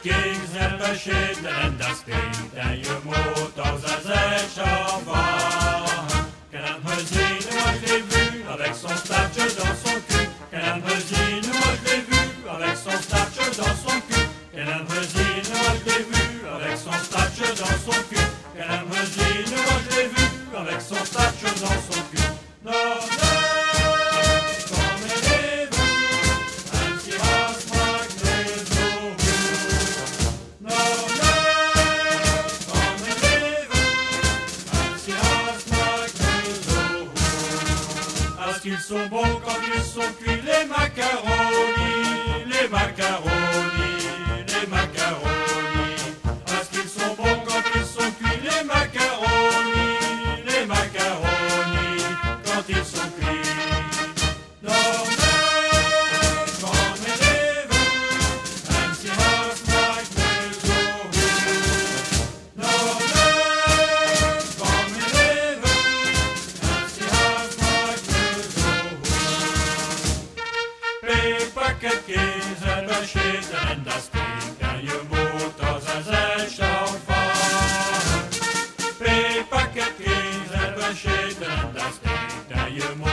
Kings helpen zitten en dat stinkt en je moet als een zeilschavan. Ken me zien, moi je l'ai vu, avec son startje dans son cul. Ken me zien, moi je l'ai vu, avec son startje dans son cul. Ken me zien, moi je l'ai vu, avec son startje dans son cul. Ken me zien, moi je l'ai vu, avec son startje dans son cul. Non, ils sont bons quand ils sont cuits, les macaronis, les macaronis, les macaronis. Parce qu'ils sont bons quand ils sont cuits, les macaronis, quand ils sont cuits. Kings helpen zitten en dat stinkt en je moet als een zeilschavan. Kings helpen zitten en dat stinkt en je moet